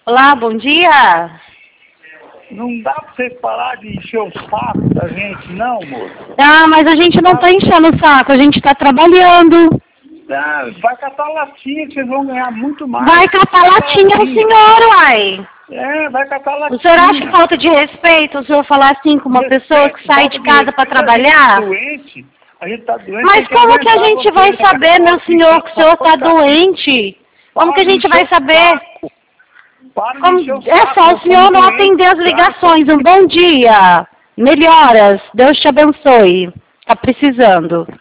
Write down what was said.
Olá, bom dia. Não dá pra você parar de encher o saco da gente, não, moço. Ah, mas a gente não tá enchendo o saco, a gente tá trabalhando. Ah, vai catar latinha que vocês vão ganhar muito mais. Vai catar latinha o senhor, uai. É, vai catar latinha. O senhor acha falta de respeito o senhor falar assim com uma pessoa que sai de casa para trabalhar? A gente tá doente. Mas como que a gente vai saber, meu senhor, que o senhor tá doente? Como que a gente vai saber? É só o senhor não atender as ligações. Um bom dia. Melhoras. Deus te abençoe. Tá precisando.